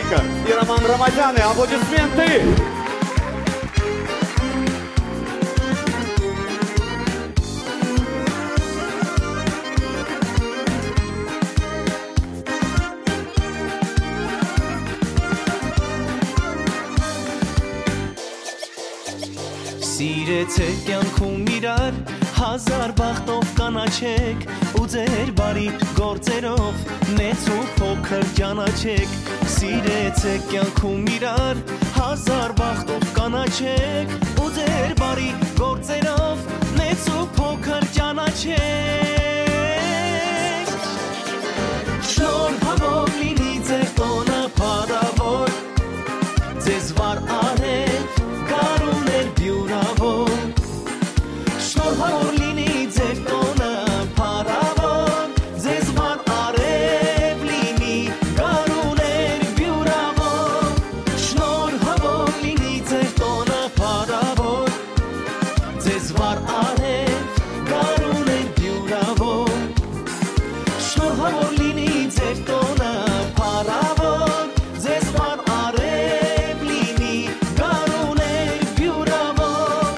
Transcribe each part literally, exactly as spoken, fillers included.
Лейка и Роман Рамазяны. Аплодисменты! Սիրեցեք կյանքում իրար հազար բախտով կանաչեք ու ձեր բարի գործերով մեծ ու փոքր ճանաչեք Սիրեցեք կյանքում իրար հազար բախտով կանաչեք ու ձեր բարի գործերով մեծ ու փոքր ճանաչեք Շնորհավոր լինի ձեր տոնը փառավոր ձեզ վար արև Կարուներ բյուրավոր Շնորհավոր լինի ձեր տոնը փառավոր Ձեզ վար արև լինի Կարուներ բյուրավոր Շնորհավոր լինի ձեր տոնը փառավոր Ձեզ վար արև Կարուներ բյուրավոր Շնորհավոր լինի ձեր տոնը փառավոր Ձեզ վար արև լինի Կարուներ բյուրավոր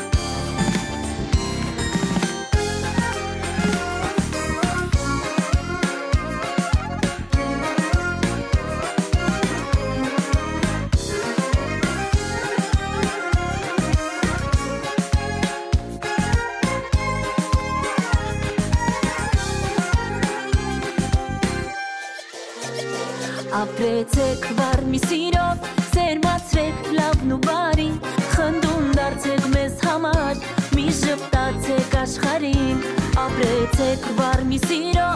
Ապրեցեք վար մի սիրով, սերմացրեք լավն ու բարի, խնդուն դարձեք մեզ համար, մի ժպտացեք աշխարհին, ապրեցեք վար մի սիրով